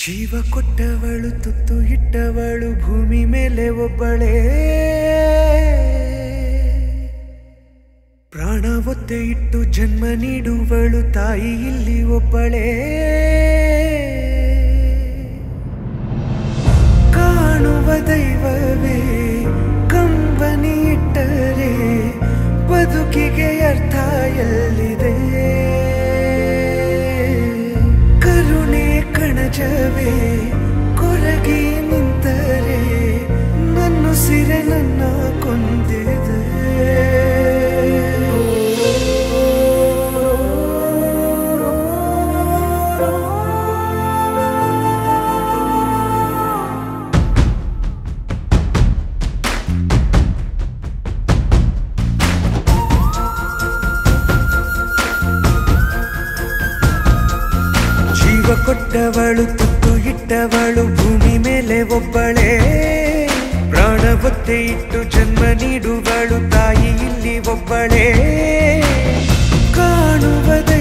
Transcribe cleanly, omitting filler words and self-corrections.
ಜೀವ ಕೊಟ್ಟವಳು ತುತ್ತು ಇಟ್ಟವಳು ಭೂಮಿ ಮೇಲೆ ಒಬ್ಬಳೇ ಪ್ರಾಣ ಒತ್ತೆ ಇಟ್ಟು ಜನ್ಮ ನೀಡುವಳು ತಾಯಿ ಇಲ್ಲಿ ಒಬ್ಬಳೇ ಕಾಣುವ ದೈವವೇ ಕಂಬನಿ ಇಟ್ಟರೆ ಬದುಕಿಗೆ ಅರ್ಥ ಎಲ್ಲಿದೆ ಕರುಣೆ ಕಣಜವೇ ಕೊರಗಿ ನಿಂತರೆ ನನ್ನುಸಿರೆ ನನ್ನ ಕೊಂದಿದೆ ಜೀವ ಕೊಟ್ಟವಳು ತುತ್ತು ಇಟ್ಟವಳು ಭೂಮಿ ಮೇಲೆ ಒಬ್ಬಳೇ ಪ್ರಾಣ ಒತ್ತೆ ಇಟ್ಟು ಜನ್ಮ ನೀಡುವಳು ತಾಯಿ ಇಲ್ಲಿ ಒಬ್ಬಳೇ ಕಾಣುವ